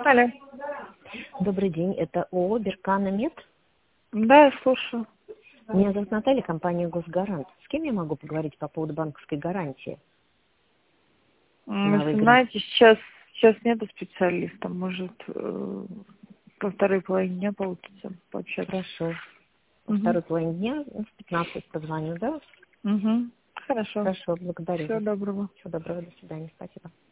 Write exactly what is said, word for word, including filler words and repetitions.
Алло. Добрый день, это ООО «Беркана-Мед». Да, я слушаю. Меня зовут Наталья, компания «Госгарант». С кем я могу поговорить по поводу банковской гарантии? М, Вы знаете, сейчас, сейчас нету специалиста. Может, э, во второй половине дня получится пообщаться. Хорошо. Во Угу. второй половине дня в пятнадцать позвоню, да? Угу. Хорошо. Хорошо, благодарю Всего вас. доброго. Всего доброго, до свидания, спасибо.